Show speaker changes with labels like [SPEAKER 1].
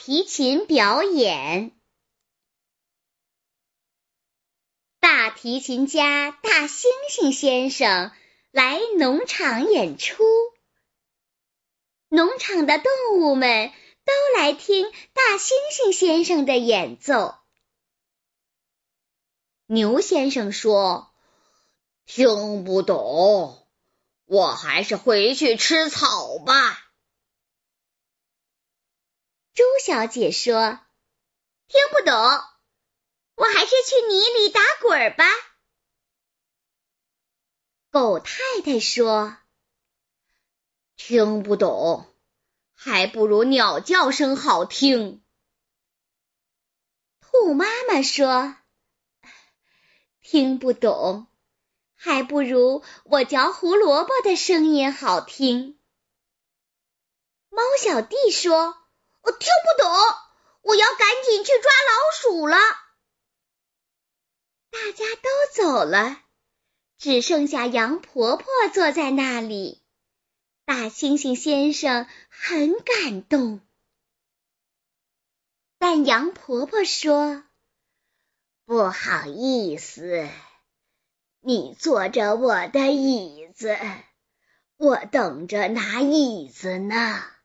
[SPEAKER 1] 提琴表演。大提琴家大猩猩先生来农场演出，农场的动物们都来听大猩猩先生的演奏。牛先生说：“听不懂，我还是回去吃草吧。”猪小姐说：“听不懂，我还是去泥里打滚吧。”狗太太说：“听不懂，还不如鸟叫声好听。”兔妈妈说：“听不懂，还不如我嚼胡萝卜的声音好听。”猫小弟说：“我听不懂，我要赶紧去抓老鼠了。”大家都走了，只剩下羊婆婆坐在那里。大猩猩先生很感动，但羊婆婆说：“不好意思，你坐着我的椅子，我等着拿椅子呢。”